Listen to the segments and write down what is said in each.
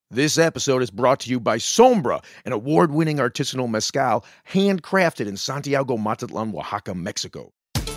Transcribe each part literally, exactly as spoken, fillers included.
This episode is brought to you by Sombra, an award-winning artisanal mezcal handcrafted in Santiago Mazatlán, Oaxaca, Mexico.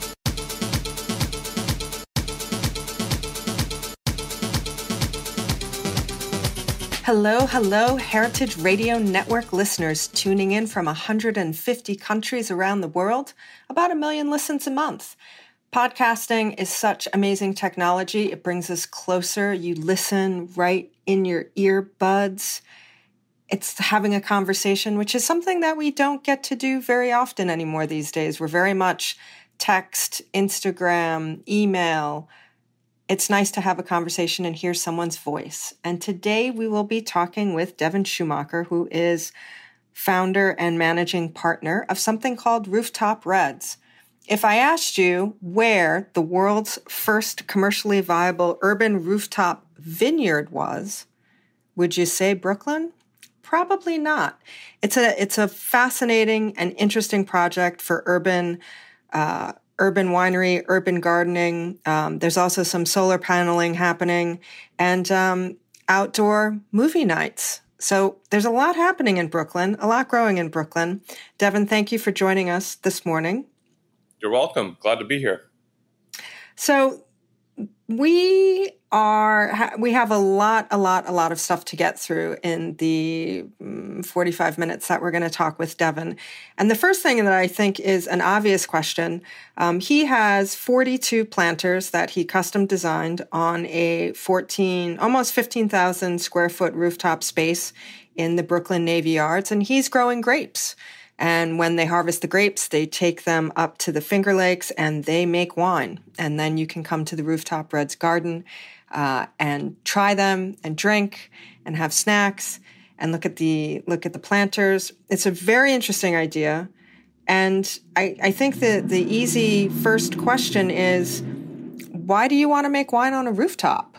Hello, hello, Heritage Radio Network listeners tuning in from one hundred fifty countries around the world, about a million listens a month. Podcasting is such amazing technology. It brings us closer. You listen right in your earbuds. It's having a conversation, which is something that we don't get to do very often anymore these days. We're very much text, Instagram, email. It's nice to have a conversation and hear someone's voice. And today we will be talking with Devin Schumacher, who is founder and managing partner of something called Rooftop Reds. If I asked you where the world's first commercially viable urban rooftop vineyard was, would you say Brooklyn? Probably not. It's a it's a fascinating and interesting project for urban uh, urban winery, urban gardening. Um, there's also some solar paneling happening and um, outdoor movie nights. So there's a lot happening in Brooklyn, a lot growing in Brooklyn. Devin, thank you for joining us this morning. You're welcome. Glad to be here. So we are, we have a lot, a lot, a lot of stuff to get through in the forty-five minutes that we're going to talk with Devin. And the first thing that I think is an obvious question, um, he has forty-two planters that he custom designed on a fourteen, almost fifteen thousand square foot rooftop space in the Brooklyn Navy Yards, and he's growing grapes. And when they harvest the grapes, they take them up to the Finger Lakes and they make wine. And then you can come to the Rooftop Reds garden uh, and try them and drink and have snacks and look at the look at the planters. It's a very interesting idea. And I, I think the, the easy first question is, why do you want to make wine on a rooftop?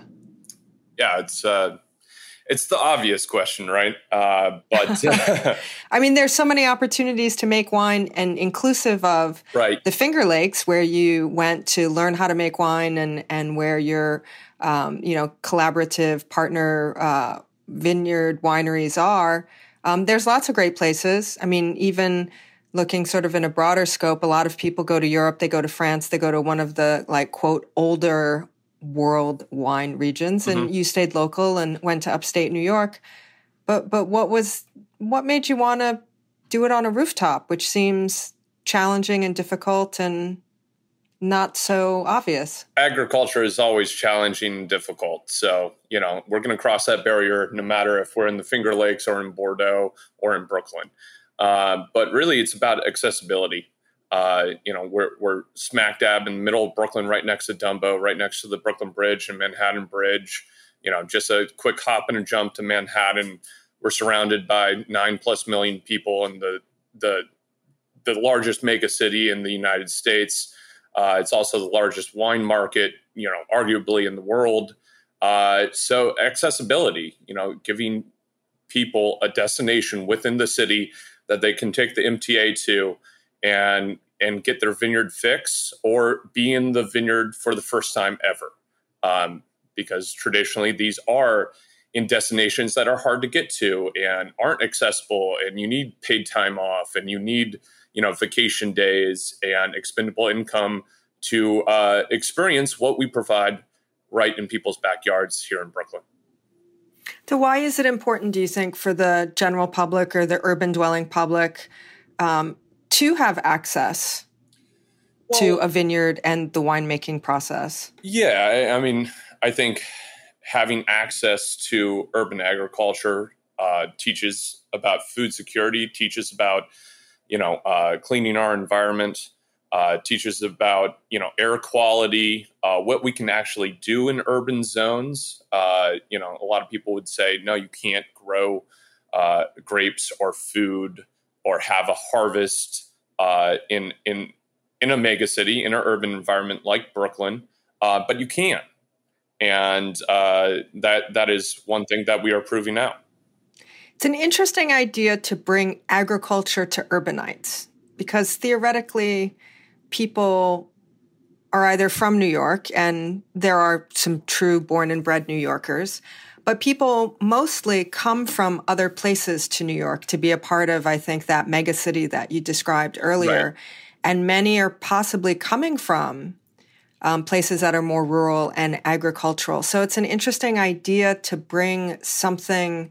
Yeah, it's uh, it's the obvious question, right? Uh, but I mean, there's so many opportunities to make wine, and inclusive of right. the Finger Lakes, where you went to learn how to make wine, and and where your um, you know collaborative partner uh, vineyard wineries are. Um, there's lots of great places. I mean, even looking sort of in a broader scope, a lot of people go to Europe, they go to France, they go to one of the like quote older world wine regions, and mm-hmm. you stayed local and went to upstate New York. But but what was what made you want to do it on a rooftop, which seems challenging and difficult and not so obvious? Agriculture is always challenging and difficult. So, you know, we're going to cross that barrier no matter if we're in the Finger Lakes or in Bordeaux or in Brooklyn. Uh, but really, it's about accessibility. Uh, you know, we're we're smack dab in the middle of Brooklyn, right next to Dumbo, right next to the Brooklyn Bridge and Manhattan Bridge. You know, just a quick hop and a jump to Manhattan. We're surrounded by nine plus million people in the the the largest mega city in the United States. Uh, it's also the largest wine market, you know, arguably in the world. Uh, so accessibility, you know, giving people a destination within the city that they can take the M T A to and and get their vineyard fix or be in the vineyard for the first time ever. Um, because traditionally these are in destinations that are hard to get to and aren't accessible, and you need paid time off and you need, you know, vacation days and expendable income to uh, experience what we provide right in people's backyards here in Brooklyn. So why is it important, do you think, for the general public or the urban dwelling public um, to have access well, to a vineyard and the winemaking process? Yeah, I, I mean, I think having access to urban agriculture uh, teaches about food security, teaches about, you know, uh, cleaning our environment, uh, teaches about, you know, air quality, uh, what we can actually do in urban zones. Uh, you know, a lot of people would say, no, you can't grow uh, grapes or food or have a harvest uh, in in in a mega city, in an urban environment like Brooklyn, uh, but you can. And uh, that that is one thing that we are proving out. It's an interesting idea to bring agriculture to urbanites, because theoretically, people are either from New York, and there are some true born and bred New Yorkers, But people mostly come from other places to New York to be a part of, I think, that mega city that you described earlier. Right. And many are possibly coming from um, places that are more rural and agricultural. So it's an interesting idea to bring something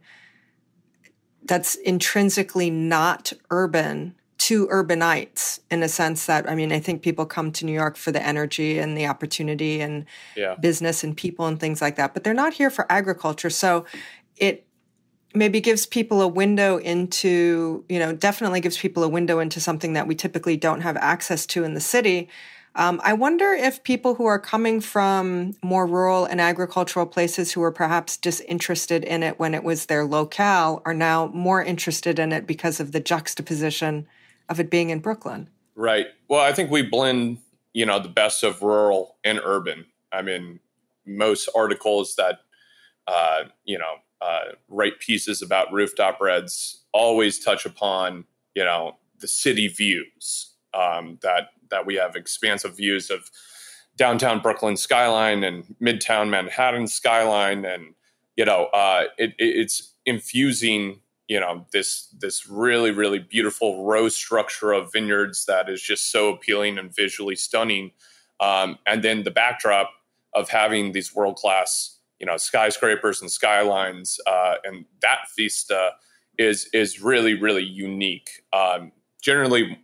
that's intrinsically not urban to urbanites, in a sense that, I mean, I think people come to New York for the energy and the opportunity and yeah. business and people and things like that, but they're not here for agriculture. So it maybe gives people a window into, you know, definitely gives people a window into something that we typically don't have access to in the city. Um, I wonder if people who are coming from more rural and agricultural places who were perhaps disinterested in it when it was their locale are now more interested in it because of the juxtaposition of it being in Brooklyn. Right. Well, I think we blend, you know, the best of rural and urban. I mean, most articles that, uh, you know, uh, write pieces about Rooftop Reds always touch upon, you know, the city views, um, that, that we have expansive views of downtown Brooklyn skyline and midtown Manhattan skyline. And, you know, uh, it, it, it's infusing, you know, this, this really, really beautiful row structure of vineyards that is just so appealing and visually stunning. Um, and then the backdrop of having these world-class, you know, skyscrapers and skylines, uh, and that vista is, is really, really unique. Um, generally,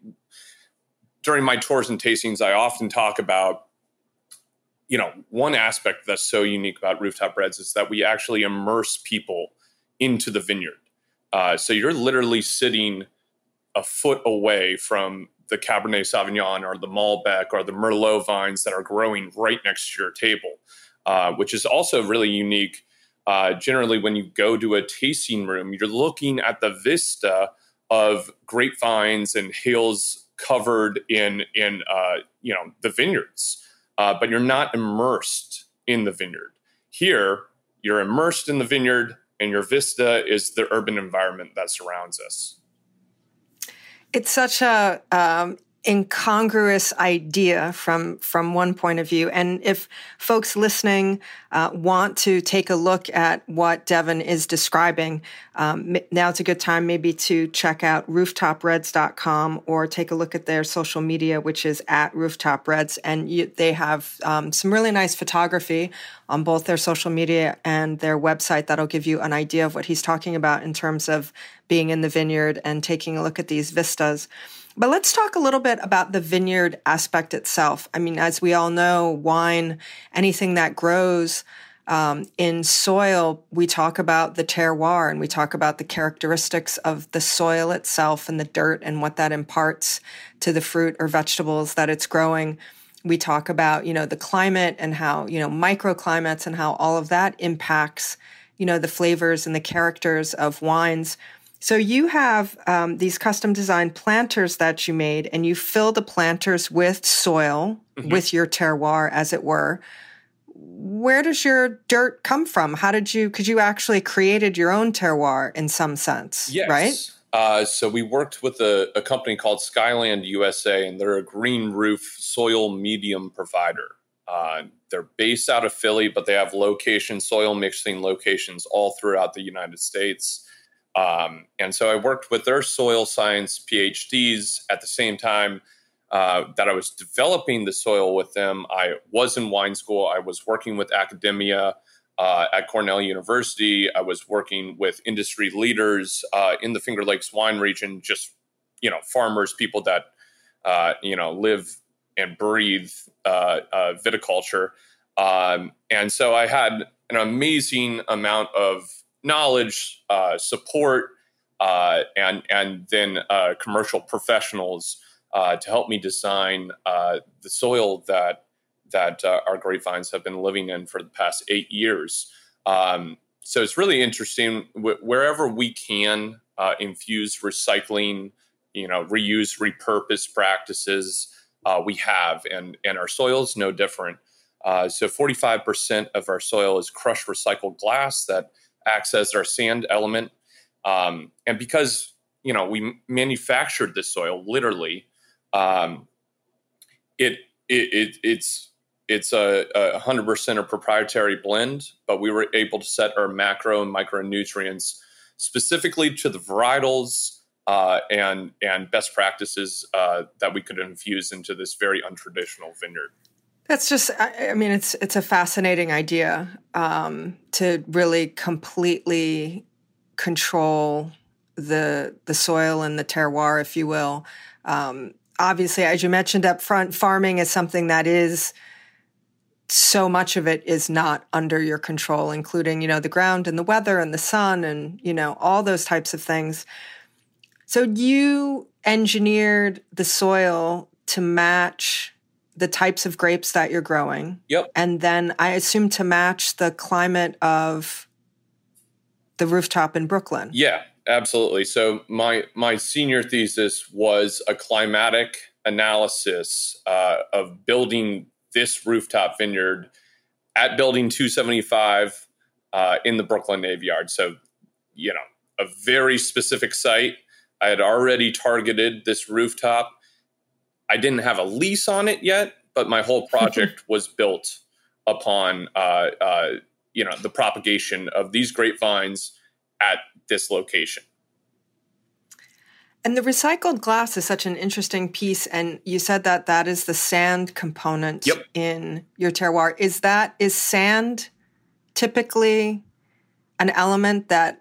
during my tours and tastings, I often talk about, you know, one aspect that's so unique about Rooftop Reds is that we actually immerse people into the vineyard. Uh, so you're literally sitting a foot away from the Cabernet Sauvignon or the Malbec or the Merlot vines that are growing right next to your table, uh, which is also really unique. Uh, generally, when you go to a tasting room, you're looking at the vista of grapevines and hills covered in in uh, you know, the vineyards, uh, but you're not immersed in the vineyard. Here, you're immersed in the vineyard, and your vista is the urban environment that surrounds us. It's such a um, incongruous idea from from one point of view. And if folks listening uh, want to take a look at what Devin is describing, um, now's a good time maybe to check out rooftop reds dot com or take a look at their social media, which is at Rooftop Reds. And you, they have um, some really nice photography on both their social media and their website that'll give you an idea of what he's talking about in terms of being in the vineyard and taking a look at these vistas. But let's talk a little bit about the vineyard aspect itself. I mean, as we all know, wine, anything that grows um, in soil, we talk about the terroir and we talk about the characteristics of the soil itself and the dirt and what that imparts to the fruit or vegetables that it's growing. We talk about, you know, the climate and how, you know, microclimates and how all of that impacts, you know, the flavors and the characters of wines. So you have um, these custom designed planters that you made, and you fill the planters with soil, mm-hmm. with your terroir, as it were. Where does your dirt come from? How did you, because you actually created your own terroir in some sense, yes. right? Uh, so we worked with a, a company called Skyland U S A, and they're a green roof soil medium provider. Uh, they're based out of Philly, but they have locations, soil mixing locations all throughout the United States. Um, and so I worked with their soil science PhDs at the same time uh, that I was developing the soil with them. I was in wine school. I was working with academia uh, at Cornell University. I was working with industry leaders uh, in the Finger Lakes wine region, just, you know, farmers, people that, uh, you know, live and breathe uh, uh, viticulture. Um, and so I had an amazing amount of knowledge, uh, support, uh, and and then uh, commercial professionals uh, to help me design uh, the soil that that uh, our grapevines have been living in for the past eight years. Um, so it's really interesting. Wh- wherever we can uh, infuse recycling, you know, reuse, repurpose practices, uh, we have, and and our soil is no different. Uh, so forty-five percent of our soil is crushed recycled glass that acts as our sand element. Um, and because, you know, we manufactured this soil literally, um, it, it, it it's it's a, a one hundred percent a proprietary blend, but we were able to set our macro and micronutrients specifically to the varietals uh, and and best practices uh, that we could infuse into this very untraditional vineyard. That's just, I, I mean, it's it's a fascinating idea um, to really completely control the the soil and the terroir, if you will. Um, obviously, as you mentioned up front, farming is something that is, so much of it is not under your control, including, you know, the ground and the weather and the sun and, you know, all those types of things. So you engineered the soil to match the types of grapes that you're growing. Yep. And then I assume to match the climate of the rooftop in Brooklyn. Yeah, absolutely. So my my senior thesis was a climatic analysis uh, of building this rooftop vineyard at building two seventy-five uh, in the Brooklyn Navy Yard. So, you know, a very specific site. I had already targeted this rooftop. I didn't have a lease on it yet, but my whole project was built upon, uh, uh, you know, the propagation of these grapevines at this location. And the recycled glass is such an interesting piece. And you said that that is the sand component yep. in your terroir. Is that, is sand typically an element that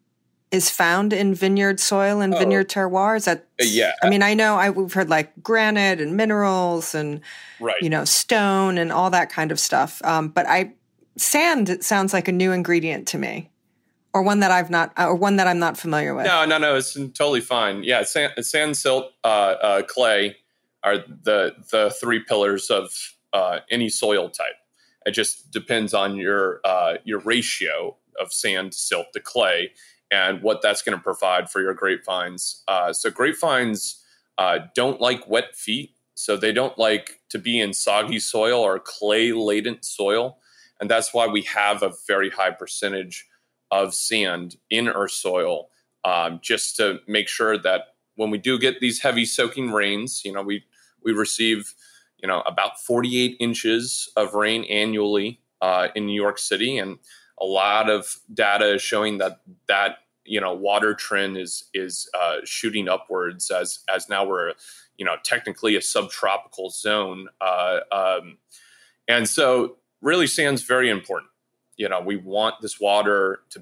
is found in vineyard soil and oh. vineyard terroir? Is that, yeah. I mean, I know I, we've heard like granite and minerals and, right. you know, stone and all that kind of stuff. Um, but I, sand, it sounds like a new ingredient to me. Or one that I've not, or one that I'm not familiar with. No, no, no. It's totally fine. Yeah, sand, sand silt, uh, uh, clay are the the three pillars of uh, any soil type. It just depends on your uh, your ratio of sand, silt to clay, and what that's going to provide for your grapevines. Uh, so grapevines uh, don't like wet feet, so they don't like to be in soggy soil or clay laden soil, and that's why we have a very high percentage of sand in our soil, um, just to make sure that when we do get these heavy soaking rains, you know, we we receive, you know, about forty-eight inches of rain annually uh, in New York City, and a lot of data is showing that that you know water trend is is uh, shooting upwards as as now we're, you know, technically a subtropical zone, uh, um, and so really sand's very important. You know, we want this water to,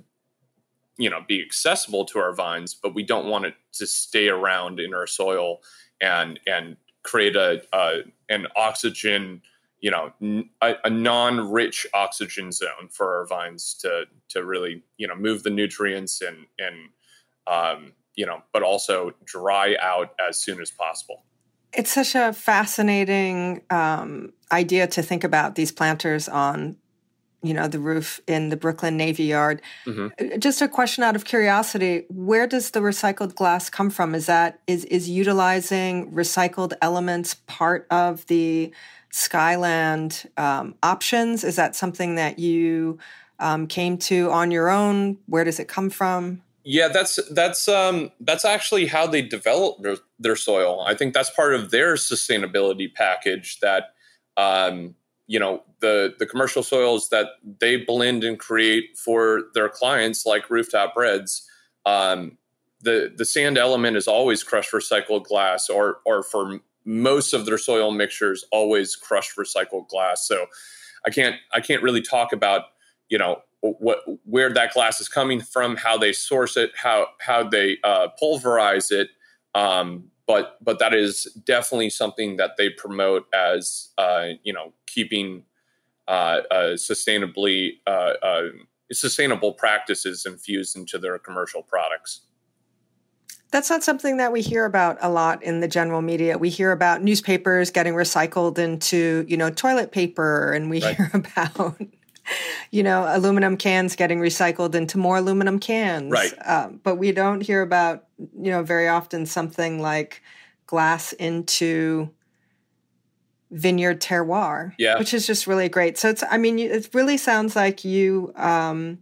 you know, be accessible to our vines, but we don't want it to stay around in our soil and and create a, a an oxygen, you know, n- a, a non-rich oxygen zone for our vines to to really, you know, move the nutrients and and um, you know, but also dry out as soon as possible. It's such a fascinating um, idea to think about these planters on, you know, the roof in the Brooklyn Navy Yard. Mm-hmm. Just a question out of curiosity, where does the recycled glass come from? Is that, is, is utilizing recycled elements part of the Skyland um, options? Is that something that you um, came to on your own? Where does it come from? Yeah, that's that's um, that's actually how they develop their, their soil. I think that's part of their sustainability package that, um, you know, the, the commercial soils that they blend and create for their clients, like Rooftop Reds, um, the, the sand element is always crushed recycled glass, or or for most of their soil mixtures, always crushed recycled glass. So I can't I can't really talk about, you know, what where that glass is coming from, how they source it, how how they uh, pulverize it. Um, But but that is definitely something that they promote as, uh, you know, keeping uh, uh, sustainably uh, uh, sustainable practices infused into their commercial products. That's not something that we hear about a lot in the general media. We hear about newspapers getting recycled into, you know, toilet paper, and we right. hear about, you know, aluminum cans getting recycled into more aluminum cans. Right. Um, but we don't hear about, you know, very often something like glass into vineyard terroir, yeah. which is just really great. So it's, I mean, it really sounds like you, um,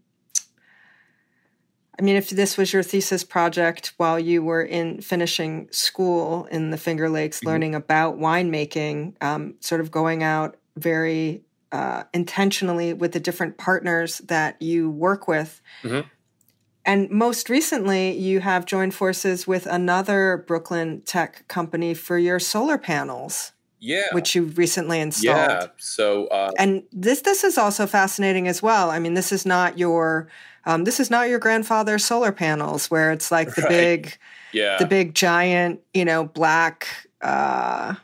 I mean, if this was your thesis project while you were in finishing school in the Finger Lakes, mm-hmm. learning about winemaking, um, sort of going out very uh, intentionally with the different partners that you work with. Mm-hmm. And most recently, you have joined forces with another Brooklyn tech company for your solar panels. Yeah. Which you recently installed. Yeah. So, uh, and this this is also fascinating as well. I mean, this is not your um, this is not your grandfather's solar panels, where it's like the right. big, yeah, the big giant, you know, black uh,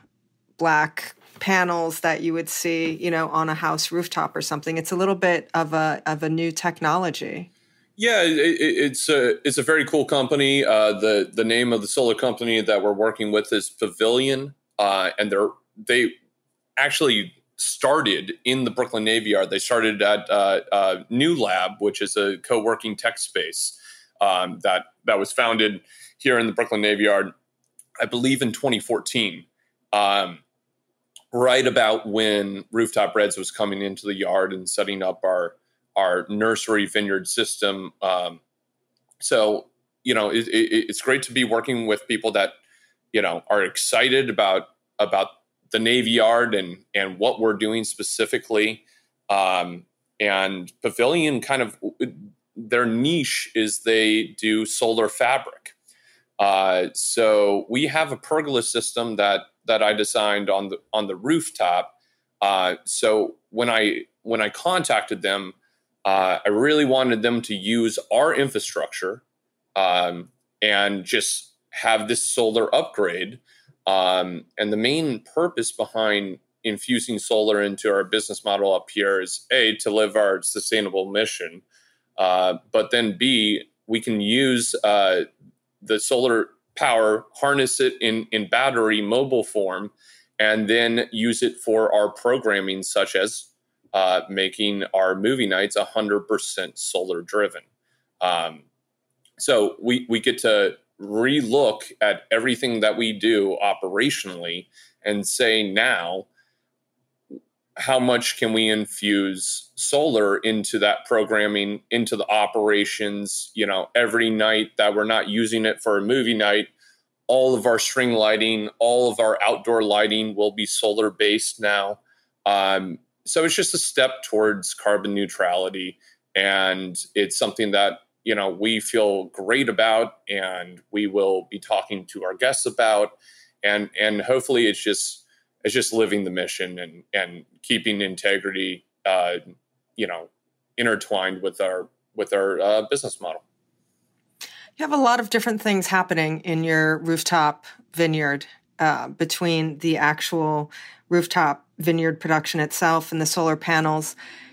black panels that you would see, you know, on a house rooftop or something. It's a little bit of a of a new technology. Yeah, it, it's a it's a very cool company. Uh, the the name of the solar company that we're working with is Pavilion, uh, and they're they actually started in the Brooklyn Navy Yard. They started at uh, uh, New Lab, which is a co-working tech space um, that that was founded here in the Brooklyn Navy Yard, I believe in twenty fourteen, um, right about when Rooftop Reds was coming into the yard and setting up our our nursery vineyard system. Um, so, you know, it, it, it's great to be working with people that, you know, are excited about about the Navy Yard and and what we're doing specifically. Um, and Pavilion kind of, their niche is they do solar fabric. Uh, so we have a pergola system that that I designed on the on the rooftop. Uh, so when I when I contacted them, uh, I really wanted them to use our infrastructure um, and just have this solar upgrade. Um, and the main purpose behind infusing solar into our business model up here is A, to live our sustainable mission, uh, but then B, we can use uh, the solar power, harness it in, in battery mobile form, and then use it for our programming, such as uh, making our movie nights one hundred percent solar driven. Um, so we, we get to relook at everything that we do operationally and say, now, how much can we infuse solar into that programming, into the operations? You know, every night that we're not using it for a movie night, all of our string lighting, all of our outdoor lighting will be solar based now. Um, so it's just a step towards carbon neutrality. And it's something that, you know, we feel great about, and we will be talking to our guests about, and and hopefully it's just it's just living the mission and and keeping integrity, uh, you know, intertwined with our with our uh, business model. You have a lot of different things happening in your rooftop vineyard, uh, between the actual rooftop vineyard production itself and the solar panels.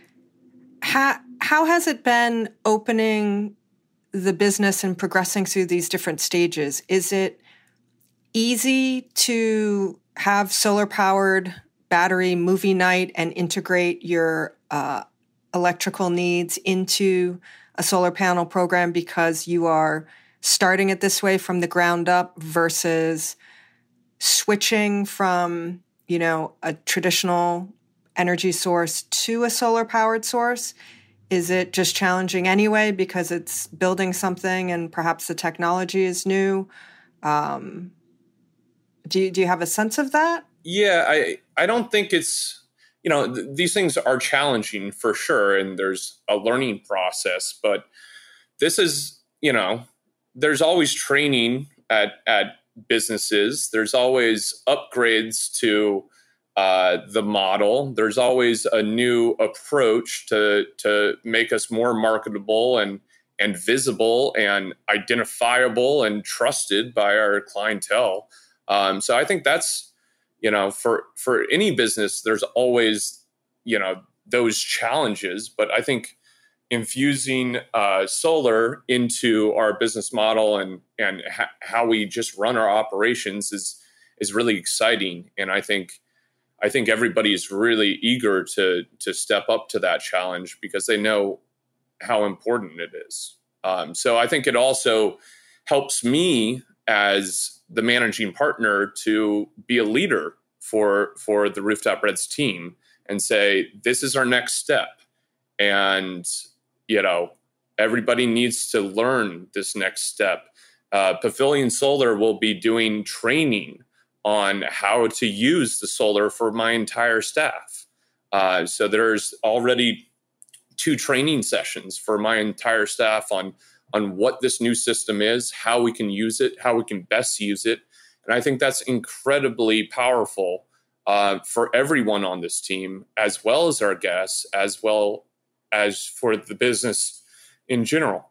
How how has it been opening the business and progressing through these different stages? Is it easy to have solar-powered battery movie night and integrate your uh, electrical needs into a solar panel program because you are starting it this way from the ground up versus switching from, you know, a traditional energy source to a solar-powered source? Is it just challenging anyway because it's building something and perhaps the technology is new? Um, do you, do you have a sense of that? Yeah, I, I don't think it's, you know, th- these things are challenging for sure. And there's a learning process, but this is, you know, there's always training at, at businesses. There's always upgrades to Uh, the model. There's always a new approach to to make us more marketable and and visible and identifiable and trusted by our clientele. Um, so I think that's, you know, for for any business, there's always, you know, those challenges. But I think infusing uh, solar into our business model and and ha- how we just run our operations is is really exciting. And I think. I think everybody is really eager to to step up to that challenge because they know how important it is. Um, so I think it also helps me as the managing partner to be a leader for for the Rooftop Reds team and say, this is our next step. And, you know, everybody needs to learn this next step. Uh, Pavilion Solar will be doing training on how to use the solar for my entire staff. Uh, so there's already two training sessions for my entire staff on on what this new system is, how we can use it, how we can best use it. And I think that's incredibly powerful uh, for everyone on this team, as well as our guests, as well as for the business in general.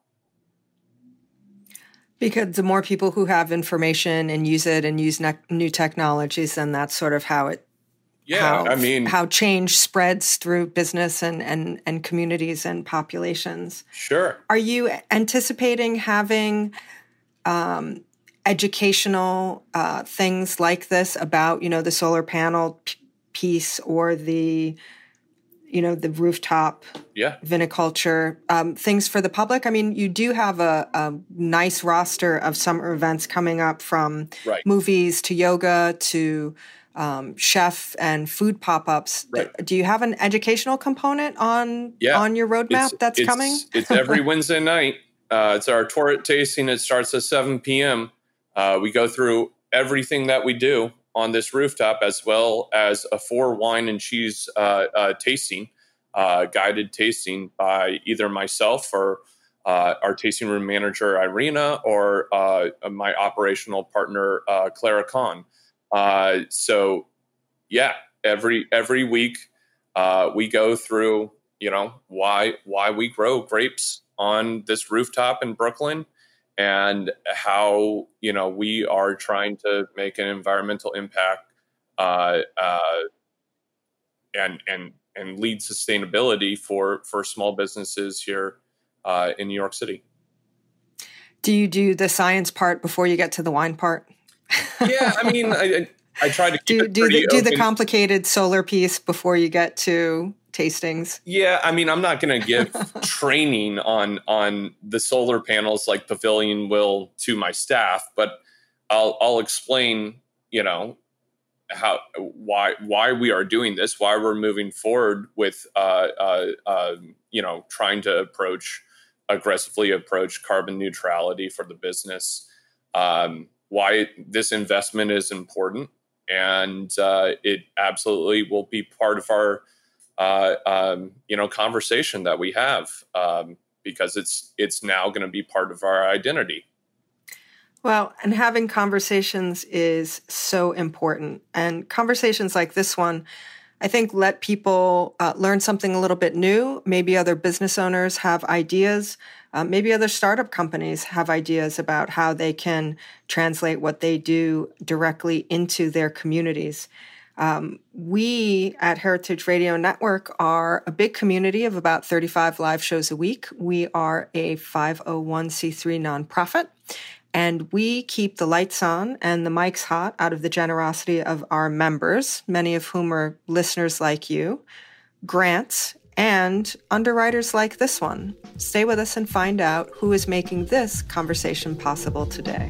Because the more people who have information and use it and use ne- new technologies, then that's sort of how it Yeah, how, I mean, how change spreads through business and, and, and communities and populations. Sure. Are you anticipating having um, educational uh, things like this about, you know, the solar panel p- piece or the, you know, the rooftop yeah. viniculture, um, things for the public? I mean, you do have a, a nice roster of summer events coming up, from right. movies to yoga to Um, chef and food pop-ups. Right. Do you have an educational component on yeah. on your roadmap it's, that's it's, coming? It's every Wednesday night. Uh, it's our Torrid tasting. It starts at seven p.m. Uh, we go through everything that we do on this rooftop, as well as a four wine and cheese uh, uh, tasting, uh, guided tasting by either myself or uh, our tasting room manager, Irina, or uh, my operational partner, uh, Clara Khan. Uh, so yeah, every, every week, uh, we go through, you know, why, why we grow grapes on this rooftop in Brooklyn, and how, you know, we are trying to make an environmental impact, uh, uh, and, and, and lead sustainability for, for small businesses here, uh, in New York City. Do you do the science part before you get to the wine part? Yeah, I mean, I, I try to keep do it do pretty the, do open. the complicated solar piece before you get to tastings. Yeah, I mean, I'm not going to give training on on the solar panels like Pavilion will to my staff, but I'll I'll explain, you know, how why why we are doing this, why we're moving forward with uh, uh, uh, you know, trying to approach aggressively approach carbon neutrality for the business. Um, why this investment is important, and uh, it absolutely will be part of our, uh, um, you know, conversation that we have, um, because it's it's now going to be part of our identity. Well, and having conversations is so important, and conversations like this one, I think, let people uh, learn something a little bit new. Maybe other business owners have ideas. Uh, maybe other startup companies have ideas about how they can translate what they do directly into their communities. Um, we at Heritage Radio Network are a big community of about thirty-five live shows a week. We are a five oh one c three nonprofit, and we keep the lights on and the mics hot out of the generosity of our members, many of whom are listeners like you, grants, and underwriters like this one. Stay with us and find out who is making this conversation possible today.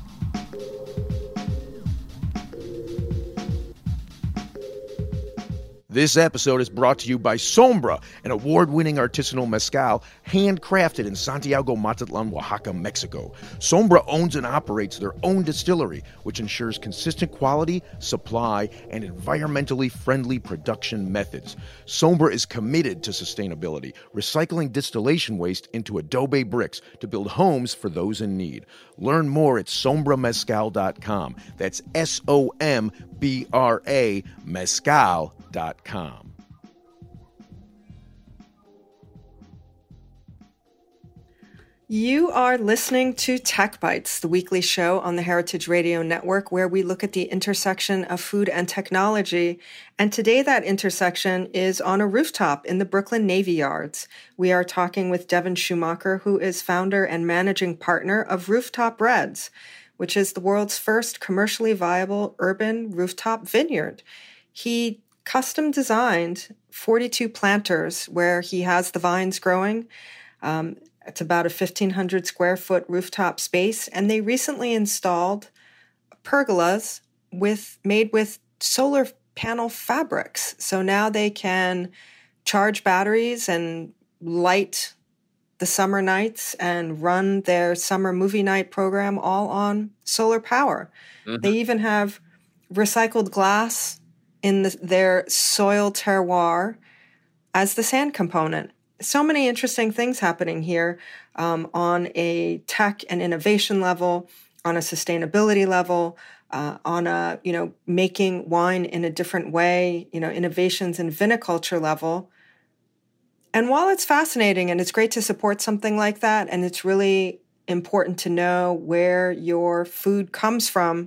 This episode is brought to you by Sombra, an award-winning artisanal mezcal handcrafted in Santiago Mazatlan, Oaxaca, Mexico. Sombra owns and operates their own distillery, which ensures consistent quality, supply, and environmentally friendly production methods. Sombra is committed to sustainability, recycling distillation waste into adobe bricks to build homes for those in need. Learn more at sombra mezcal dot com. That's S O M B R A mezcal dot com. You are listening to Tech Bites, the weekly show on the Heritage Radio Network, where we look at the intersection of food and technology. And today that intersection is on a rooftop in the Brooklyn Navy Yards. We are talking with Devin Schumacher, who is founder and managing partner of Rooftop Reds, which is the world's first commercially viable urban rooftop vineyard. He custom designed forty-two planters where he has the vines growing. Um, It's about a fifteen hundred square foot rooftop space, and they recently installed pergolas with made with solar panel fabrics. So now they can charge batteries and light the summer nights and run their summer movie night program all on solar power. Mm-hmm. They even have recycled glass in the, their soil terroir as the sand component. So many interesting things happening here um, on a tech and innovation level, on a sustainability level, uh, on a, you know, making wine in a different way, you know, innovations in viniculture level. And while it's fascinating and it's great to support something like that, and it's really important to know where your food comes from,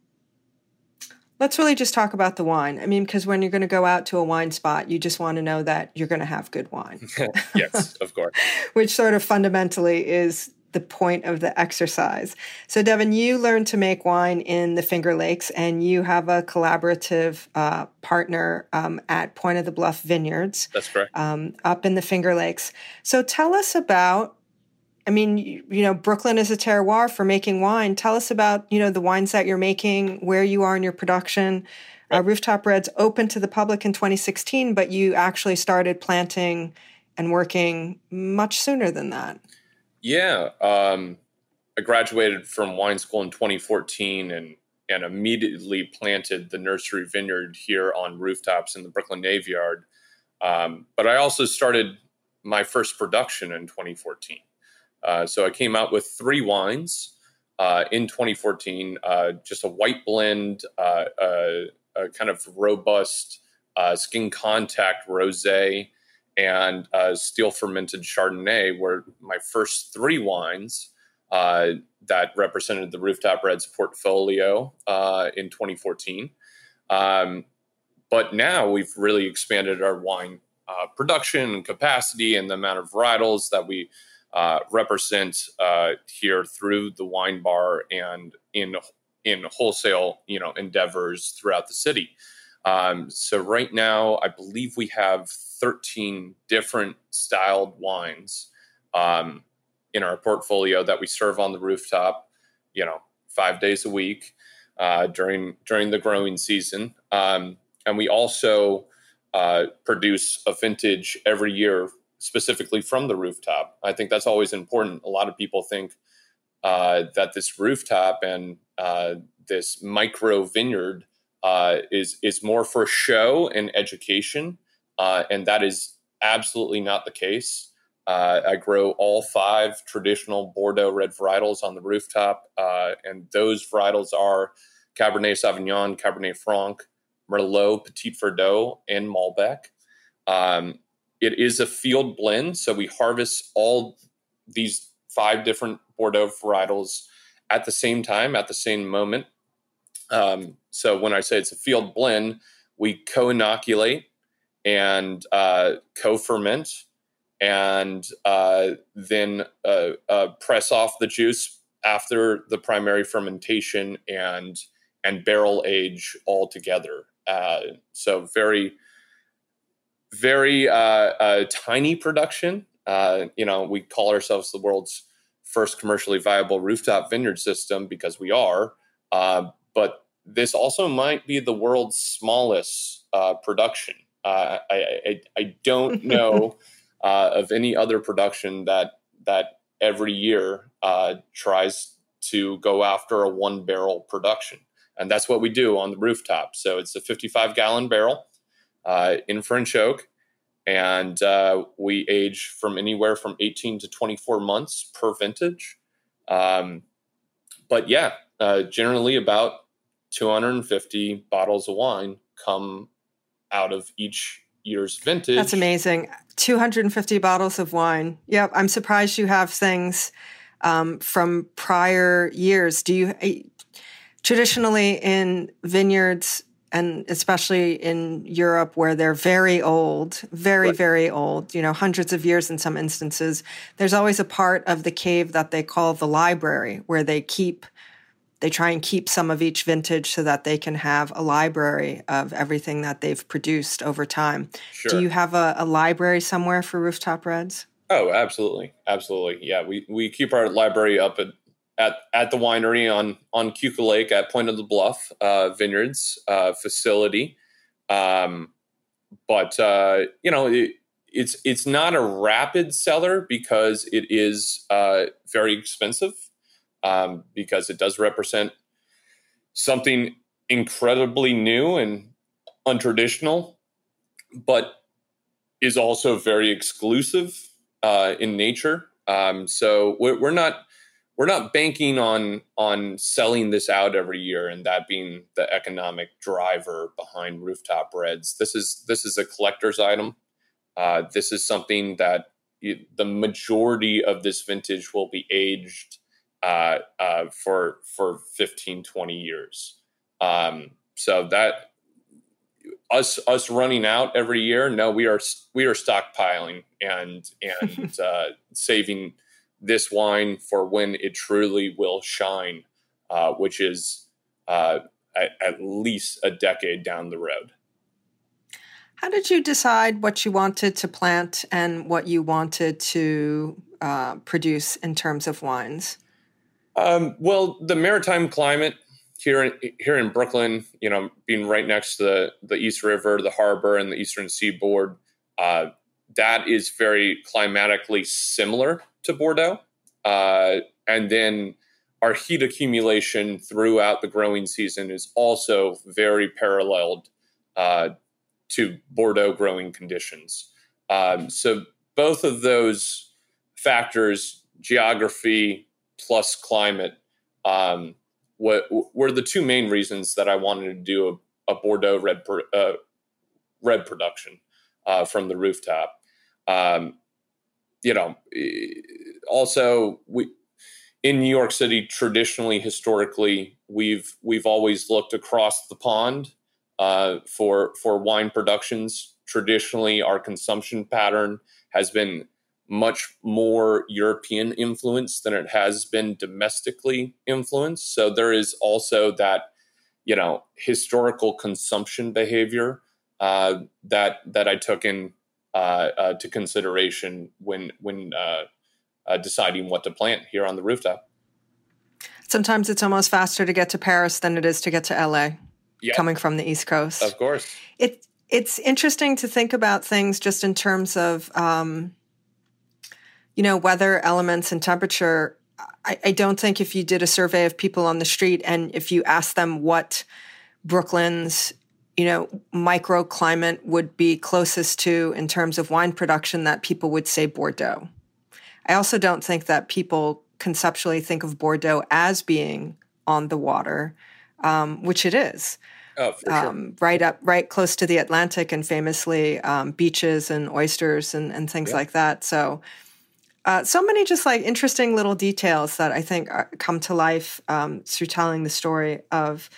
let's really just talk about the wine. I mean, because when you're going to go out to a wine spot, you just want to know that you're going to have good wine. Yes, of course. Which sort of fundamentally is the point of the exercise. So, Devin, you learned to make wine in the Finger Lakes, and you have a collaborative uh, partner um, at Point of the Bluff Vineyards. That's correct. Um, up in the Finger Lakes. So tell us about, I mean, you, you know, Brooklyn is a terroir for making wine. Tell us about, you know, the wines that you're making, where you are in your production. Uh, Rooftop Reds opened to the public in twenty sixteen, but you actually started planting and working much sooner than that. Yeah. Um, I graduated from wine school in twenty fourteen and, and immediately planted the nursery vineyard here on Rooftops in the Brooklyn Navy Yard. Um, but I also started my first production in twenty fourteen. Uh, so I came out with three wines uh, in twenty fourteen, uh, just a white blend, uh, a, a kind of robust uh, skin contact rosé, and uh, steel fermented Chardonnay were my first three wines uh, that represented the Rooftop Reds portfolio uh, in twenty fourteen. Um, but now we've really expanded our wine uh, production and capacity and the amount of varietals that we uh, represent uh, here through the wine bar and in in wholesale, you know, endeavors throughout the city. Um, so right now, I believe we have thirteen different styled wines um, in our portfolio that we serve on the rooftop, you know, five days a week uh, during during the growing season. Um, and we also uh, produce a vintage every year specifically from the rooftop. I think that's always important. A lot of people think uh, that this rooftop and uh, this micro vineyard uh, is is more for show and education, uh, and that is absolutely not the case. Uh, I grow all five traditional Bordeaux red varietals on the rooftop, uh, and those varietals are Cabernet Sauvignon, Cabernet Franc, Merlot, Petit Verdot, and Malbec. Um, it is a field blend, so we harvest all these five different Bordeaux varietals at the same time, at the same moment. Um, so when I say it's a field blend, we co-inoculate and uh, co-ferment and uh, then uh, uh, press off the juice after the primary fermentation and and barrel age all together. Uh, so very, very uh, uh, tiny production. Uh, you know, we call ourselves the world's first commercially viable rooftop vineyard system because we are. Uh, but this also might be the world's smallest uh, production. Uh, I, I, I don't know uh, of any other production that that every year uh, tries to go after a one barrel production. And that's what we do on the rooftop. So it's a fifty-five gallon barrel uh, in French oak. And uh, we age from anywhere from eighteen to twenty-four months per vintage. Um, but yeah, uh, generally about two hundred fifty bottles of wine come out of each year's vintage. That's amazing. two hundred fifty bottles of wine. Yep. I'm surprised you have things um, from prior years. Do you... Traditionally in vineyards, and especially in Europe where they're very old, very, right. very old, you know, hundreds of years in some instances, there's always a part of the cave that they call the library where they keep, they try and keep some of each vintage so that they can have a library of everything that they've produced over time. Sure. Do you have a, a library somewhere for Rooftop Reds? Oh, absolutely. Absolutely. Yeah. We, we keep our library up at At, at the winery on on Keuka Lake at Point of the Bluff uh, Vineyards uh, facility, um, but uh, you know it, it's it's not a rapid seller because it is uh, very expensive um, because it does represent something incredibly new and untraditional, but is also very exclusive uh, in nature. Um, so we're, we're not we're not banking on on selling this out every year and that being the economic driver behind Rooftop Reds. This is this is a collector's item. Uh, this is something that you, the majority of this vintage will be aged uh, uh, for for fifteen, twenty years. Um, so that us us running out every year, no, we are we are stockpiling and and uh, saving this wine for when it truly will shine, uh, which is uh, at, at least a decade down the road. How did you decide what you wanted to plant and what you wanted to uh, produce in terms of wines? Um, well, the maritime climate here in, here in Brooklyn, you know, being right next to the, the East River, the harbor, and the Eastern Seaboard, uh, that is very climatically similar to Bordeaux. Uh, and then our heat accumulation throughout the growing season is also very paralleled uh, to Bordeaux growing conditions. Um, so both of those factors, geography plus climate, um, what were the two main reasons that I wanted to do a, a Bordeaux red per, uh, red production uh, from the rooftop. Um, you know, also we in New York City, traditionally, historically, we've we've always looked across the pond uh, for for wine productions. Traditionally, our consumption pattern has been much more European influenced than it has been domestically influenced. So there is also that, you know, historical consumption behavior uh, that that I took in uh, uh, to consideration when when uh, uh, deciding what to plant here on the rooftop. Sometimes it's almost faster to get to Paris than it is to get to L A. Yeah. Coming from the East Coast, of course. It it's interesting to think about things just in terms of. Um, You know, weather elements and temperature. I, I don't think if you did a survey of people on the street and if you asked them what Brooklyn's, you know, microclimate would be closest to in terms of wine production, that people would say Bordeaux. I also don't think that people conceptually think of Bordeaux as being on the water, um, which it is. Oh, for sure. Um, right up, right close to the Atlantic, and famously um, beaches and oysters and, and things yeah. like that. So. Uh, so many just like interesting little details that I think are, come to life um, through telling the story of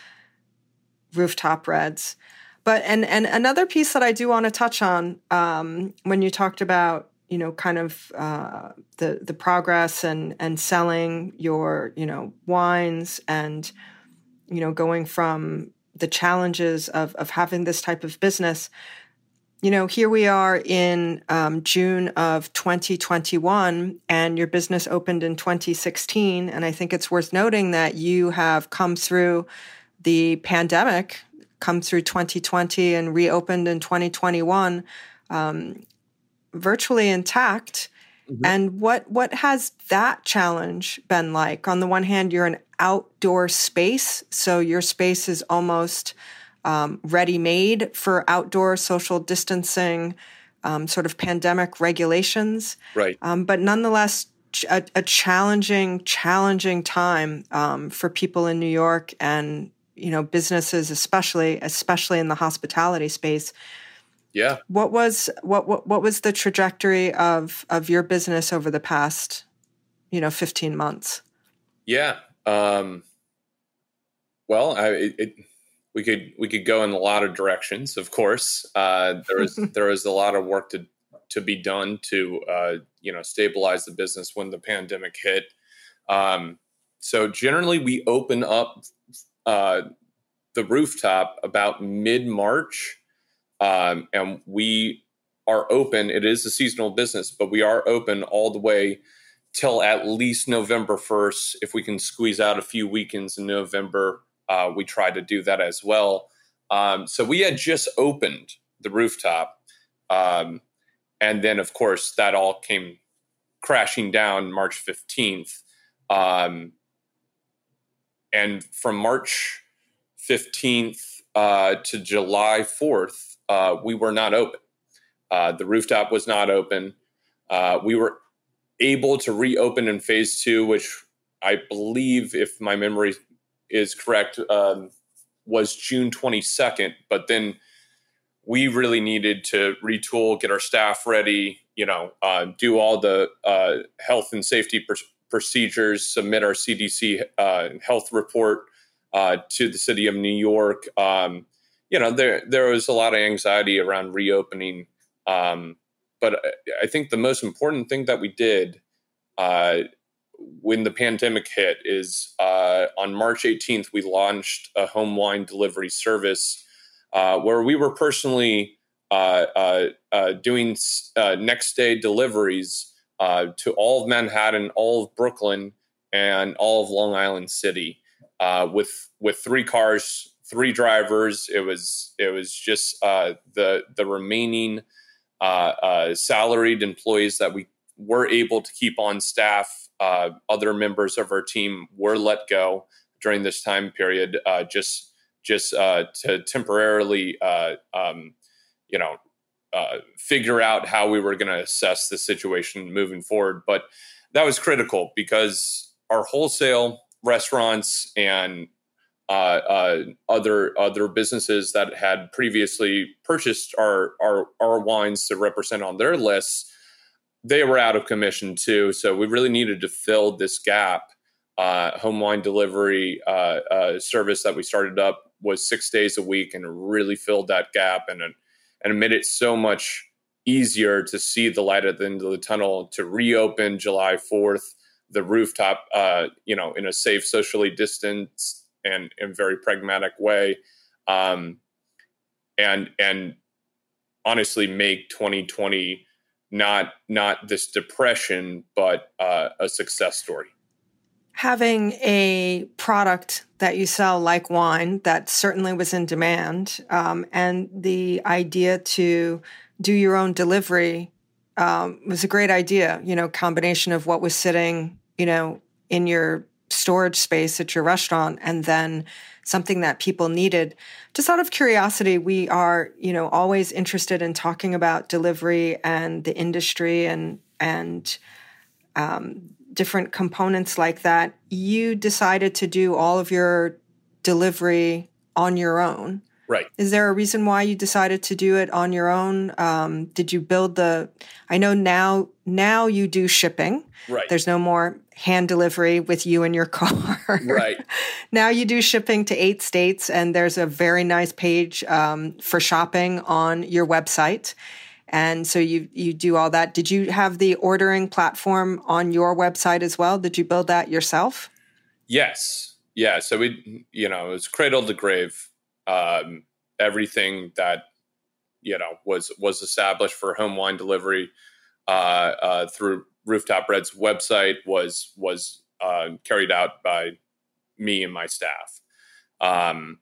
Rooftop Reds. But and and another piece that I do want to touch on um, when you talked about, you know, kind of uh, the the progress and and selling your, you know, wines and, you know, going from the challenges of of having this type of business. You know, here we are in um, June of twenty twenty-one, and your business opened in twenty sixteen. And I think it's worth noting that you have come through the pandemic, come through twenty twenty and reopened in twenty twenty-one, um, virtually intact. Mm-hmm. And what what has that challenge been like? On the one hand, you're an outdoor space, so your space is almost Um, ready-made for outdoor social distancing, um, sort of pandemic regulations. Right. Um, but nonetheless, ch- a, a challenging, challenging time um, for people in New York and, you know, businesses, especially, especially in the hospitality space. Yeah. What was what what what was the trajectory of of your business over the past, you know, fifteen months? Yeah. Um, well, I it. it We could we could go in a lot of directions. Of course, uh, there was there was a lot of work to to be done to uh, you know stabilize the business when the pandemic hit. Um, so generally, we open up uh, the rooftop about mid March, um, and we are open. It is a seasonal business, but we are open all the way till at least November first. If we can squeeze out a few weekends in November. Uh, we try to do that as well. Um, so we had just opened the rooftop. Um, and then, of course, that all came crashing down March fifteenth. Um, and from March fifteenth uh, to July fourth, uh, we were not open. Uh, the rooftop was not open. Uh, we were able to reopen in phase two, which I believe, if my memory is correct, um, was June twenty-second. But then we really needed to retool, get our staff ready, you know, uh, do all the uh, health and safety pr- procedures, submit our C D C uh, health report uh, to the city of New York. Um, you know, there there was a lot of anxiety around reopening. Um, but I think the most important thing that we did uh, when the pandemic hit is uh, on March eighteenth, we launched a home wine delivery service uh, where we were personally uh, uh, uh, doing uh, next day deliveries uh, to all of Manhattan, all of Brooklyn, and all of Long Island City uh, with with three cars, three drivers. It was it was just uh, the the remaining uh, uh, salaried employees that we were able to keep on staff. Uh, other members of our team were let go during this time period, uh, just just uh, to temporarily, uh, um, you know, uh, figure out how we were going to assess the situation moving forward. But that was critical because our wholesale restaurants and uh, uh, other other businesses that had previously purchased our, our our wines to represent on their lists, they were out of commission too. So we really needed to fill this gap. Uh, home wine delivery uh, uh, service that we started up was six days a week, and it really filled that gap and and made it so much easier to see the light at the end of the tunnel to reopen July fourth, the rooftop, uh, you know, in a safe, socially distanced and, and very pragmatic way, um, and and honestly make twenty twenty not not this depression, but uh, a success story. Having a product that you sell like wine that certainly was in demand, um, and the idea to do your own delivery um, was a great idea. You know, combination of what was sitting, you know, in your storage space at your restaurant, and then something that people needed. Just out of curiosity, we are, you know, always interested in talking about delivery and the industry and and um, different components like that. You decided to do all of your delivery on your own. Right. Is there a reason why you decided to do it on your own? Um, did you build the, I know now, now you do shipping. Right. There's no more hand delivery with you in your car. Right. Now you do shipping to eight states, and there's a very nice page um, for shopping on your website. And so you you do all that. Did you have the ordering platform on your website as well? Did you build that yourself? Yes. Yeah. So we, you know, it was cradle to grave. Um, everything that, you know, was, was established for home wine delivery uh, uh, through Rooftop Red's website was, was uh, carried out by me and my staff. Um,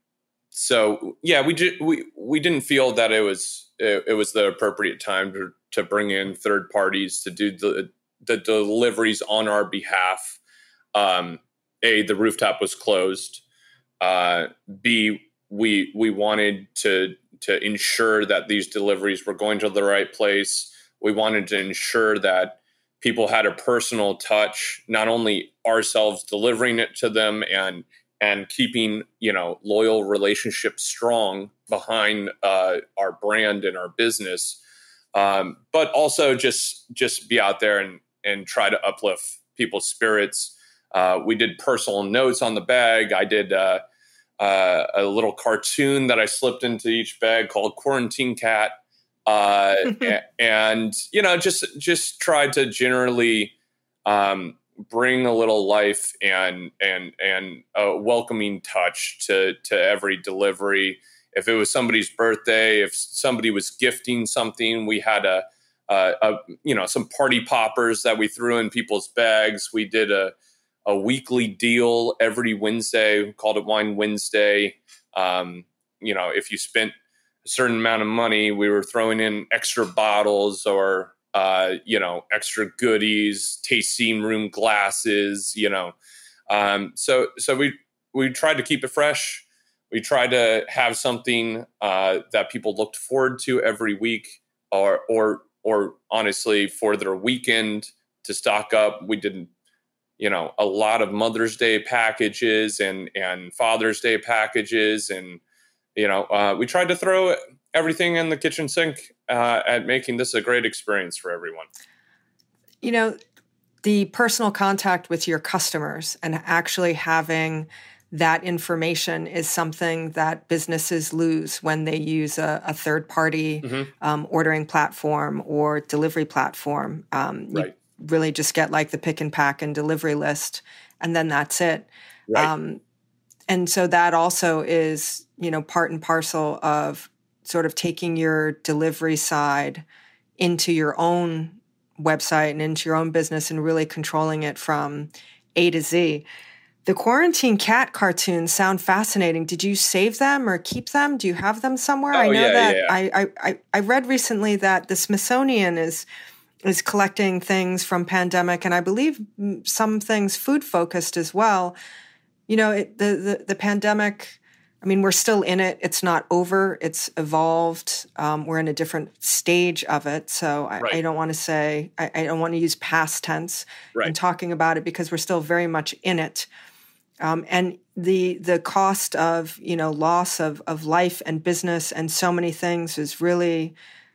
so yeah, we did, we, we didn't feel that it was, it, it was the appropriate time to, to bring in third parties to do the, the deliveries on our behalf. Um, A, the rooftop was closed. Uh, B, we we wanted to to ensure that these deliveries were going to the right place. We wanted to ensure that people had a personal touch, not only ourselves delivering it to them and and keeping, you know, loyal relationships strong behind uh, our brand and our business, um, but also just just be out there and and try to uplift people's spirits. Uh, we did personal notes on the bag. I did. Uh, Uh, a little cartoon that I slipped into each bag called Quarantine Cat. Uh, and, you know, just, just tried to generally um, bring a little life and, and, and a welcoming touch to, to every delivery. If it was somebody's birthday, if somebody was gifting something, we had a, a, a you know, some party poppers that we threw in people's bags. We did a, a weekly deal every Wednesday. We called it Wine Wednesday. Um, you know, if you spent a certain amount of money, we were throwing in extra bottles or, uh, you know, extra goodies, tasting room glasses, you know. Um, so, so we, we tried to keep it fresh. we tried to have something uh, that people looked forward to every week, or or or honestly for their weekend to stock up. We did, you know, a lot of Mother's Day packages and and Father's Day packages, and you know, uh, we tried to throw everything in the kitchen sink uh, at making this a great experience for everyone. You know, the personal contact with your customers and actually having that information is something that businesses lose when they use a, a third-party mm-hmm. um, ordering platform or delivery platform. Um, right. You really just get like the pick and pack and delivery list, and then that's it. Right. Um, and so that also is, you know, part and parcel of sort of taking your delivery side into your own website and into your own business and really controlling it from A to Z. The quarantine cat cartoons sound fascinating. Did you save them or keep them? Do you have them somewhere? Oh, I know yeah, that yeah. I, I I read recently that the Smithsonian is is collecting things from pandemic, and I believe some things food focused as well. You know, it, the, the the pandemic, I mean, we're still in it. It's not over. It's evolved. Um, we're in a different stage of it. So I, right. I don't want to say, I, I don't want to use past tense right. in talking about it because we're still very much in it. Um, and the the cost of, you know, loss of, of life and business and so many things is really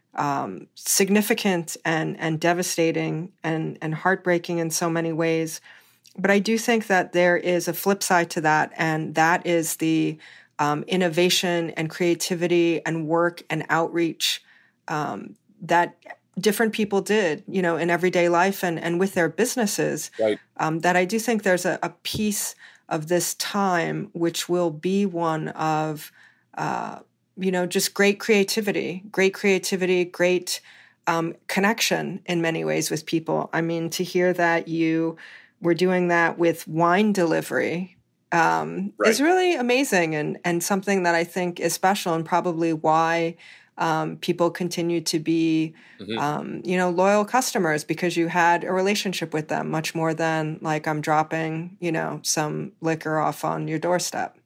um, significant and, and devastating and, and heartbreaking in so many ways. But I do think that there is a flip side to that, and that is the um, innovation and creativity and work and outreach um, that different people did, you know, in everyday life and, and with their businesses. Right. Um, that I do think there's a, a piece of this time which will be one of, uh, you know, just great creativity, great creativity, great um, connection in many ways with people. I mean, to hear that you were doing that with wine delivery um, right. is really amazing and, and something that I think is special and probably why um, people continue to be, mm-hmm. um, you know, loyal customers because you had a relationship with them much more than like I'm dropping, you know, some liquor off on your doorstep.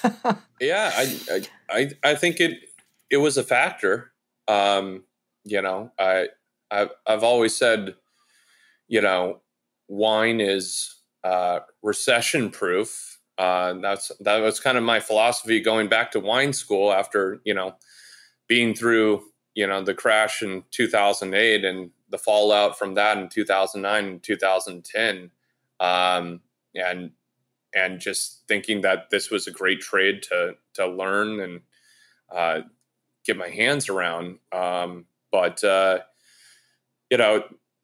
yeah, I, I I think it it was a factor. Um, you know, I I've, I've always said, you know, wine is uh, recession proof. Uh, that's that was kind of my philosophy going back to wine school after, you know, being through, you know, the crash in two thousand eight and the fallout from that in two thousand nine and two thousand ten. Um, and and just thinking that this was a great trade to to learn and uh, get my hands around. Um, but, uh, you know,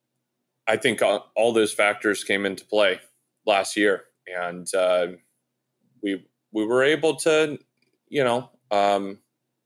I think all, all those factors came into play last year, and uh, we we were able to, you know, um,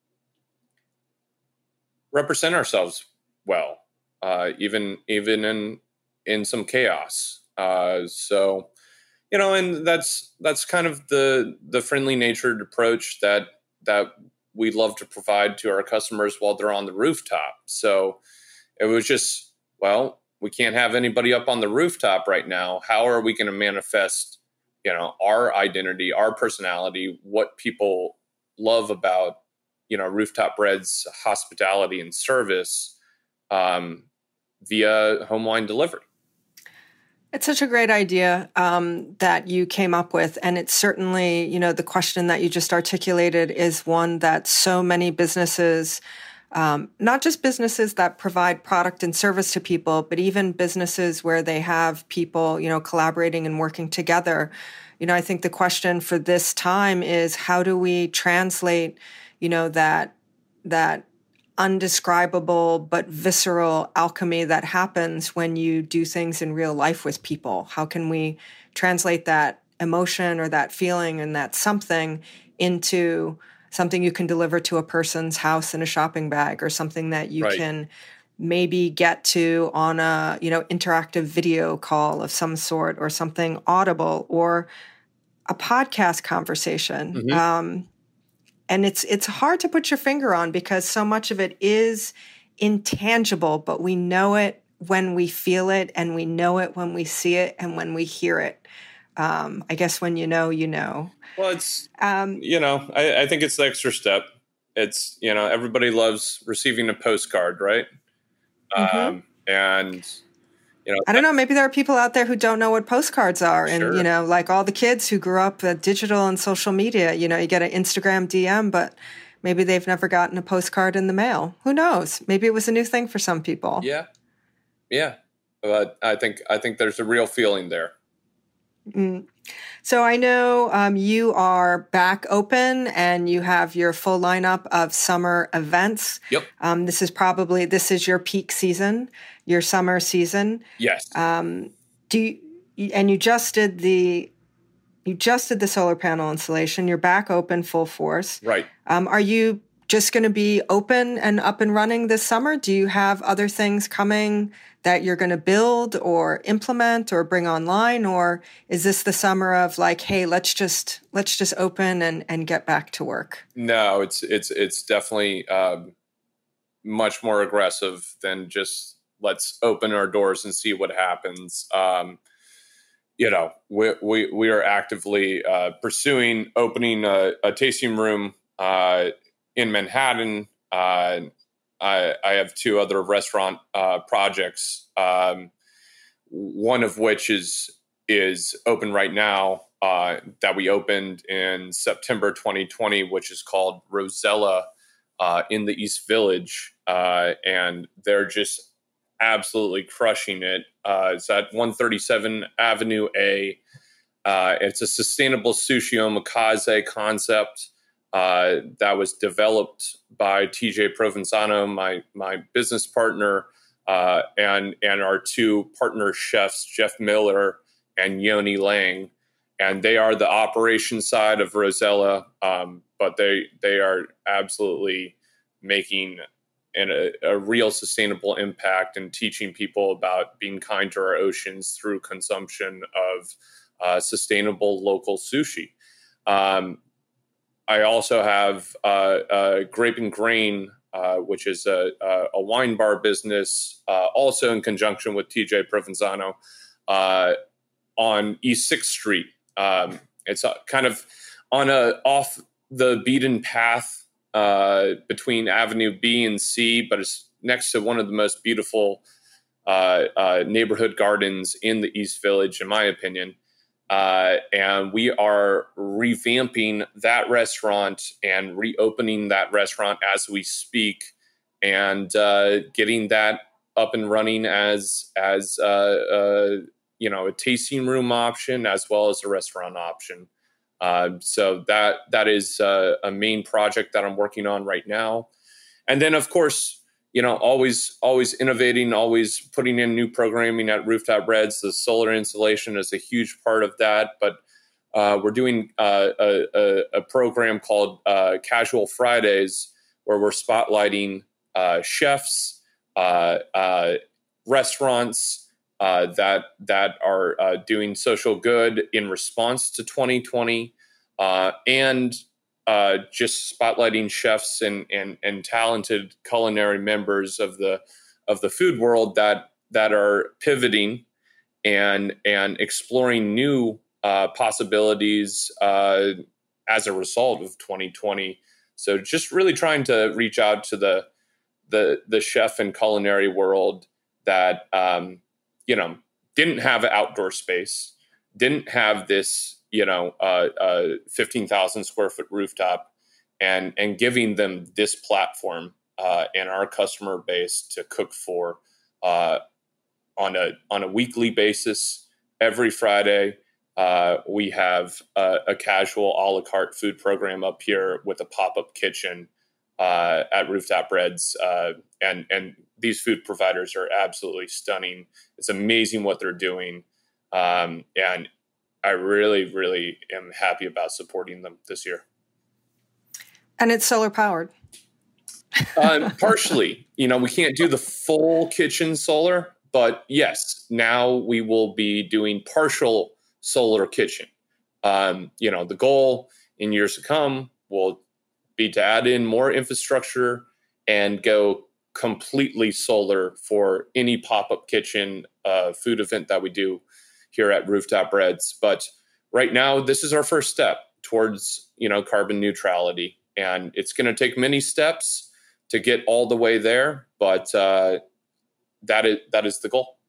represent ourselves well, uh, even even in in some chaos. Uh, so, you know, and that's that's kind of the the friendly natured approach that that we love to provide to our customers while they're on the rooftop. So it was just, well, we can't have anybody up on the rooftop right now. How are we going to manifest, you know, our identity, our personality, what people love about, you know, Rooftop Bread's hospitality and service um, via home wine delivery? It's such a great idea um, that you came up with. And it's certainly, you know, the question that you just articulated is one that so many businesses, um, not just businesses that provide product and service to people, but even businesses where they have people, you know, collaborating and working together. You know, I think the question for this time is how do we translate, you know, that, that undescribable but visceral alchemy that happens when you do things in real life with people? How can we translate that emotion or that feeling and that something into something you can deliver to a person's house in a shopping bag, or something that you right. can maybe get to on a, you know, interactive video call of some sort, or something audible, or a podcast conversation. Mm-hmm. Um, And it's it's hard to put your finger on because so much of it is intangible, but we know it when we feel it, and we know it when we see it and when we hear it. Um, I guess when you know, you know. Well, it's, um, you know, I, I think it's the extra step. It's, you know, everybody loves receiving a postcard, right? Mm-hmm. Um, and, you know, I don't know, maybe there are people out there who don't know what postcards are. Sure. And, you know, like all the kids who grew up with digital and social media, you know, you get an Instagram D M, but maybe they've never gotten a postcard in the mail. Who knows? Maybe it was a new thing for some people. Yeah. Yeah. But I think, I think there's a real feeling there. Mm. So I know um, you are back open and you have your full lineup of summer events. Yep. Um, this is probably, this is your peak season, your summer season. Yes. Um, do you, and you just did the, you just did the solar panel installation. You're back open full force. Right. Um, are you just going to be open and up and running this summer? Do you have other things coming that you're going to build or implement or bring online? Or is this the summer of like, hey, let's just, let's just open and, and get back to work? No, it's, it's, it's definitely um, much more aggressive than just let's open our doors and see what happens. Um, you know, we, we, we are actively uh, pursuing opening a, a tasting room uh, in Manhattan. Uh, I, I have two other restaurant uh, projects, um, one of which is is open right now uh, that we opened in September twenty twenty, which is called Rosella uh, in the East Village. Uh, and they're just absolutely crushing it. Uh, it's at one thirty-seven Avenue A. Uh, it's a sustainable sushi omakase concept. Uh, that was developed by T J Provenzano, my my business partner, uh, and and our two partner chefs, Jeff Miller and Yoni Lang, and they are the operation side of Rosella, um, but they they are absolutely making an, a, a real sustainable impact and teaching people about being kind to our oceans through consumption of uh, sustainable local sushi. Um, I also have uh, uh, Grape and Grain, uh, which is a, a wine bar business, uh, also in conjunction with T J Provenzano, uh, on East sixth Street. Um, it's a, kind of on a off the beaten path uh, between Avenue B and C, but it's next to one of the most beautiful uh, uh, neighborhood gardens in the East Village, in my opinion. Uh, and we are revamping that restaurant and reopening that restaurant as we speak, and uh, getting that up and running as as uh, uh, you know, a tasting room option as well as a restaurant option. Uh, so that that is uh, a main project that I'm working on right now, and then of course, you know, always, always innovating, always putting in new programming at Rooftop Reds. The solar installation is a huge part of that. But uh, we're doing uh, a, a, a program called uh, Casual Fridays, where we're spotlighting uh, chefs, uh, uh, restaurants uh, that that are uh, doing social good in response to twenty twenty, uh, and Uh, just spotlighting chefs and, and and talented culinary members of the of the food world that that are pivoting and and exploring new uh, possibilities uh, as a result of twenty twenty. So just really trying to reach out to the the the chef and culinary world that um, you know, didn't have an outdoor space, didn't have this, you know, uh, uh, fifteen thousand square foot rooftop, and and giving them this platform uh, and our customer base to cook for uh, on a on a weekly basis. Every Friday, uh, we have a, a casual a la carte food program up here with a pop up kitchen uh, at Rooftop Reds, uh, and and these food providers are absolutely stunning. It's amazing what they're doing, um, and I really, really am happy about supporting them this year. And it's solar powered. um, partially, you know, we can't do the full kitchen solar, but yes, now we will be doing partial solar kitchen. Um, you know, the goal in years to come will be to add in more infrastructure and go completely solar for any pop-up kitchen uh, food event that we do here at Rooftop Reds. But right now, this is our first step towards, you know, carbon neutrality. And it's going to take many steps to get all the way there, but uh, that is that is the goal.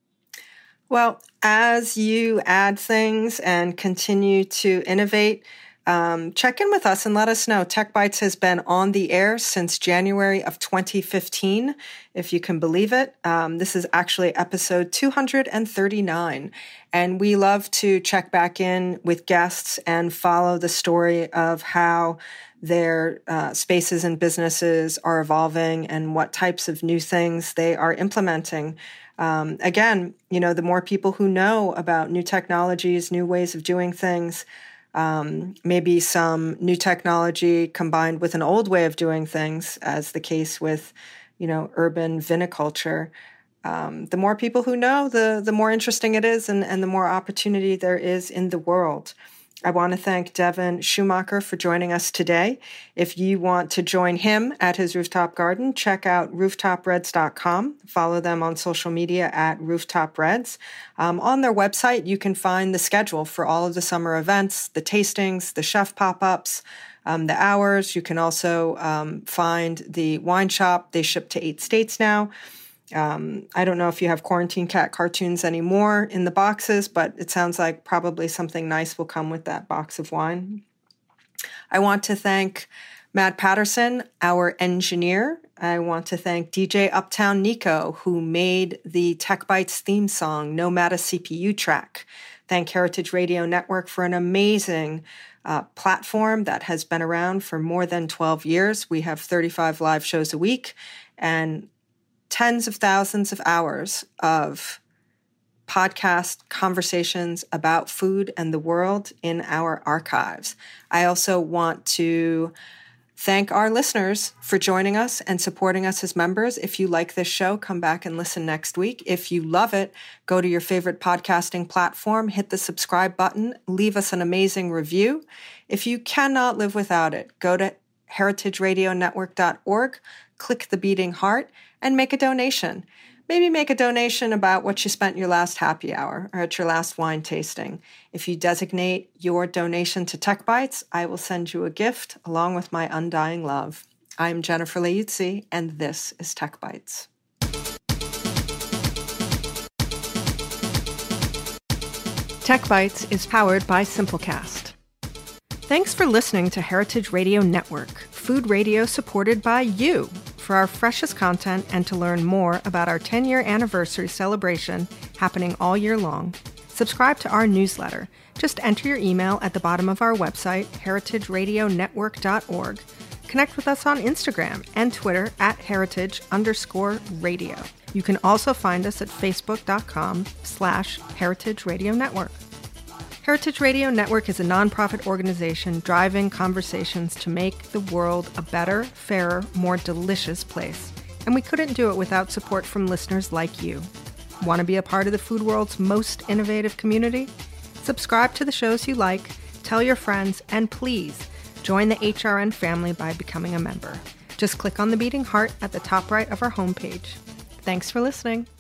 Well, as you add things and continue to innovate, um, check in with us and let us know. Tech Bites has been on the air since January of twenty fifteen, if you can believe it. Um, this is actually episode two hundred thirty-nine. And we love to check back in with guests and follow the story of how their uh, spaces and businesses are evolving and what types of new things they are implementing. Um, again, you know, the more people who know about new technologies, new ways of doing things, um, maybe some new technology combined with an old way of doing things, as the case with, you know, urban viniculture. Um, the more people who know, the the more interesting it is and, and the more opportunity there is in the world. I want to thank Devin Schumacher for joining us today. If you want to join him at his rooftop garden, check out rooftop reds dot com. Follow them on social media at Rooftop Reds. Um, on their website, you can find the schedule for all of the summer events, the tastings, the chef pop-ups, um, the hours. You can also um, find the wine shop. They ship to eight states now. Um, I don't know if you have Quarantine Cat cartoons anymore in the boxes, but it sounds like probably something nice will come with that box of wine. I want to thank Matt Patterson, our engineer. I want to thank D J Uptown Nico, who made the Tech Bites theme song, Nomada C P U track. Thank Heritage Radio Network for an amazing uh, platform that has been around for more than twelve years. We have thirty-five live shows a week and tens of thousands of hours of podcast conversations about food and the world in our archives. I also want to thank our listeners for joining us and supporting us as members. If you like this show, come back and listen next week. If you love it, go to your favorite podcasting platform, hit the subscribe button, leave us an amazing review. If you cannot live without it, go to heritage radio network dot org, click the beating heart, and make a donation. Maybe make a donation about what you spent your last happy hour or at your last wine tasting. If you designate your donation to Tech Bites, I will send you a gift along with my undying love. I'm Jennifer Leuzzi, and this is Tech Bites. Tech Bites is powered by Simplecast. Thanks for listening to Heritage Radio Network, food radio supported by you. For our freshest content and to learn more about our ten-year anniversary celebration happening all year long, subscribe to our newsletter. Just enter your email at the bottom of our website, heritage radio network dot org. Connect with us on Instagram and Twitter at heritage underscore radio. You can also find us at facebook.com slash heritage radio network. Heritage Radio Network is a nonprofit organization driving conversations to make the world a better, fairer, more delicious place. And we couldn't do it without support from listeners like you. Want to be a part of the food world's most innovative community? Subscribe to the shows you like, tell your friends, and please join the H R N family by becoming a member. Just click on the beating heart at the top right of our homepage. Thanks for listening.